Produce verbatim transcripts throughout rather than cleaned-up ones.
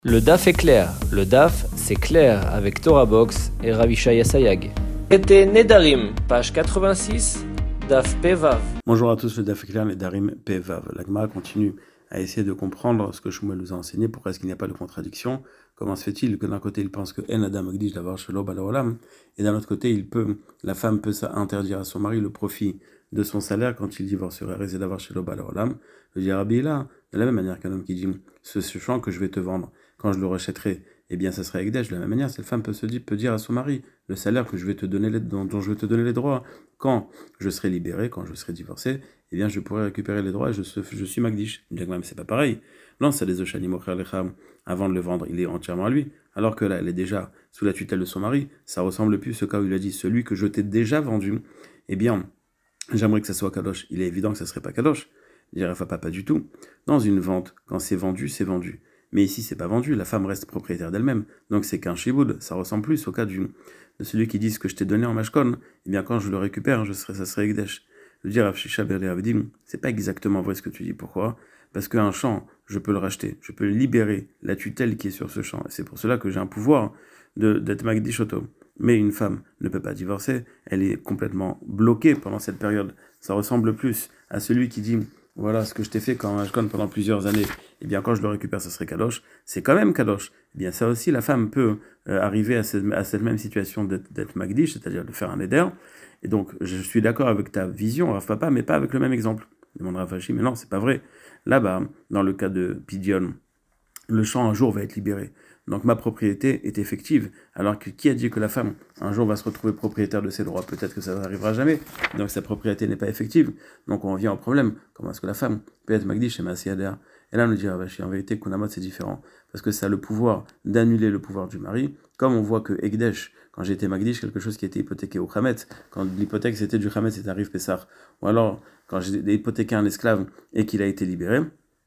Le D A F est clair. Le D A F, c'est clair avec Torah Box et Ravishaya Sayag. C'était Nedarim, page quatre-vingt-six, D A F Pevav. Bonjour à tous, le D A F est clair, Nedarim Pevav. La Gemara continue à essayer de comprendre ce que Shmuel nous a enseigné, pourquoi est-ce qu'il n'y a pas de contradiction. Comment se fait-il que d'un côté il pense que En Adam Magdish d'avoir Shelo Balaolam, et d'un autre côté il peut, la femme peut interdire à son mari le profit de son salaire quand il divorcerait, risque d'avoir Shelo Balaolam. Le dit Rabbi là, de la même manière qu'un homme qui dit ce, ce champ que je vais te vendre, quand je le rachèterai, eh bien ça serait Ekdesh. De la même manière, cette femme peut se dire, peut dire à son mari, le salaire que je vais te donner les, dont, dont je vais te donner les droits, quand je serai libéré, quand je serai divorcé, eh bien je pourrai récupérer les droits et je, je suis Magdish. Bien que même c'est pas pareil. Non, c'est les Oshanim Ochalecham, avant de le vendre, il est entièrement à lui. Alors que là, elle est déjà sous la tutelle de son mari, ça ressemble plus ce cas où il a dit, celui que je t'ai déjà vendu, eh bien, j'aimerais que ça soit Kadosh. Il est évident que ça serait pas Kadosh. Il dirait, pas, pas du tout. Dans une vente, quand c'est vendu, c'est vendu. Mais ici, c'est pas vendu, la femme reste propriétaire d'elle-même. Donc c'est qu'un shiboud, ça ressemble plus au cas du, de celui qui dit ce que je t'ai donné en mashkon. Eh bien, quand je le récupère, je serai, ça serait Ekdesh. Je veux dire, Rav Shisha Berli Avdim, c'est pas exactement vrai ce que tu dis. Pourquoi? Parce qu'un champ, je peux le racheter. Je peux libérer la tutelle qui est sur ce champ. C'est pour cela que j'ai un pouvoir de, d'être Magdish Oto. Mais une femme ne peut pas divorcer. Elle est complètement bloquée pendant cette période. Ça ressemble plus à celui qui dit, voilà ce que je t'ai fait quand je pendant plusieurs années, eh bien quand je le récupère, ça serait Kadosh, c'est quand même Kadosh. Eh bien ça aussi, la femme peut euh, arriver à cette, à cette même situation d'être, d'être Magdish, c'est-à-dire de faire un éder. Et donc je suis d'accord avec ta vision, Rav Papa, mais pas avec le même exemple. Demandera Fachi, mais non, c'est pas vrai. Là-bas, dans le cas de Pidion, le champ un jour va être libéré. Donc ma propriété est effective. Alors que qui a dit que la femme un jour va se retrouver propriétaire de ses droits? Peut-être que ça n'arrivera jamais. Donc sa propriété n'est pas effective. Donc on vient au problème. Comment est-ce que la femme peut être Magdish et Maasiader? Et là on nous dit, ah, bah, en vérité, Kunamot c'est différent. Parce que ça a le pouvoir d'annuler le pouvoir du mari. Comme on voit que Ekdesh, quand j'ai été Magdish, quelque chose qui était hypothéqué au Khamet, quand l'hypothèque c'était du Khamet, c'était Arif Pessar. Ou alors quand j'ai hypothéqué un esclave et qu'il a été libéré,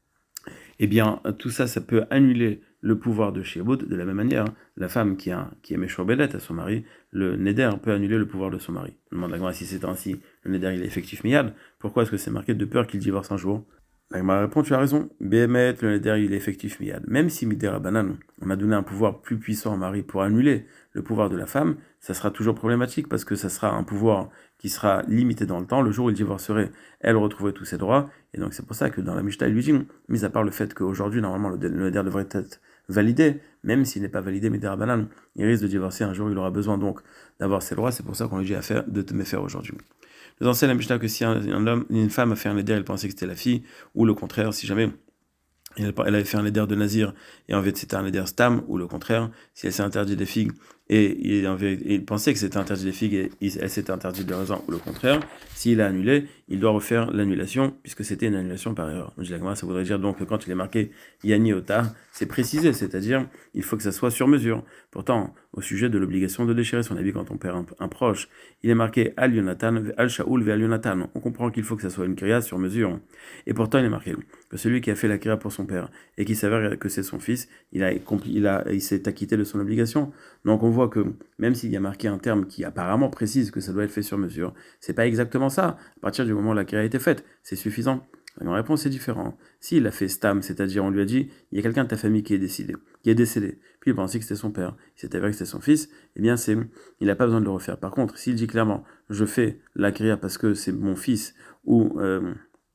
eh bien, tout ça, ça peut annuler le pouvoir de Shiabud. De la même manière, la femme qui, a, qui est Méchourbelette à son mari, le Neder peut annuler le pouvoir de son mari. On demande à la Gemara si c'est ainsi, le Neder il est effectif miyad. Pourquoi est-ce que c'est marqué de peur qu'il divorce un jour? La Gemara répond, tu as raison, Béhémet, le Neder il est effectif miyad. Même si Midera Banan, on a donné un pouvoir plus puissant au mari pour annuler le pouvoir de la femme, ça sera toujours problématique parce que ça sera un pouvoir qui sera limité dans le temps. Le jour où il divorcerait, elle retrouverait tous ses droits. Et donc c'est pour ça que dans la Mishnah, il lui dit, mis à part le fait qu'aujourd'hui, normalement, le Neder devrait être validé, même s'il n'est pas validé, Midera Banan, il risque de divorcer un jour, il aura besoin donc d'avoir ses droits. C'est pour ça qu'on lui dit à faire, de te me faire aujourd'hui. Nous enseigne la Mishnah que si un, un homme, une femme a fait un éder, elle pensait que c'était la fille, ou le contraire, si jamais elle, elle avait fait un éder de Nazir, et en fait c'était un éder Stam, ou le contraire, si elle s'est interdit des figues, et, et, et il pensait que c'était interdit des figues, et elle s'était interdite des raisins, ou le contraire, s'il a annulé, il doit refaire l'annulation, puisque c'était une annulation par erreur. Ça voudrait dire donc que quand il est marqué Yani Ota, c'est précisé, c'est-à-dire il faut que ça soit sur mesure. Pourtant, au sujet de l'obligation de déchirer son habit quand on perd un, un proche, il est marqué Al Yonatan, Al Shaoul, Ve Al Yonatan. On comprend qu'il faut que ça soit une kriya sur mesure. Et pourtant, il est marqué que celui qui a fait la kriya pour son père et qui s'avère que c'est son fils, il a, il a, il s'est acquitté de son obligation. Donc on voit que même s'il y a marqué un terme qui apparemment précise que ça doit être fait sur mesure, c'est pas exactement ça. À partir du moment où la kriya a été faite, c'est suffisant. La réponse est différente. S'il a fait stam, c'est-à-dire on lui a dit, il y a quelqu'un de ta famille qui est décédé, qui est décédé, puis il pensait que c'était son père, il s'est avéré que c'était son fils, eh bien c'est, il n'a pas besoin de le refaire. Par contre, s'il dit clairement, je fais la kriya parce que c'est mon fils, ou euh,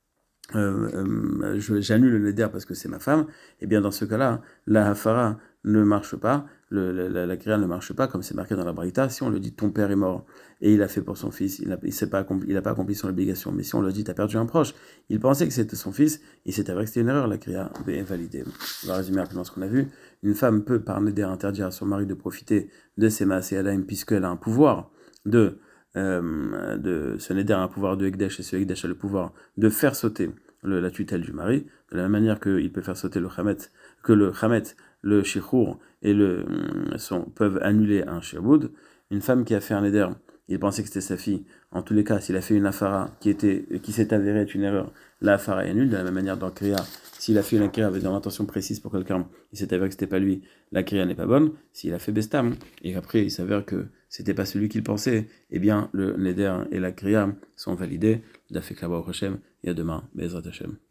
euh, euh, j'annule le neder parce que c'est ma femme, eh bien dans ce cas-là, la hafara ne marche pas, le, la, la kriya ne marche pas, comme c'est marqué dans la Braïta. Si on le dit ton père est mort et il a fait pour son fils, il n'a pas, accompli, pas accompli son obligation, mais si on le dit tu as perdu un proche, il pensait que c'était son fils, il s'est avéré que c'était une erreur, la kriya est validée. On va résumer rapidement ce qu'on a vu. Une femme peut par neder interdire à son mari de profiter de ses maas et adaim puisqu'elle a un pouvoir de, euh, de ce neder a un pouvoir de Ekdesh et ce Ekdesh a le pouvoir de faire sauter le, la tutelle du mari, de la même manière qu'il peut faire sauter le Khamet, que le Khamet, le Shichour et le sont, peuvent annuler un Shirbud. Une femme qui a fait un éder, il pensait que c'était sa fille. En tous les cas, s'il a fait une afara qui était, qui s'est avérée être une erreur, la afara est nulle. De la même manière, dans Kriya, s'il a fait une kriya avec une intention précise pour quelqu'un, il s'est avéré que c'était pas lui, la kriya n'est pas bonne. S'il a fait bestam et après il s'avère que c'était pas celui qu'il pensait, eh bien le neder et la kriya sont validés. Dafek Labo Hashem et à demain, Bezrat Hashem.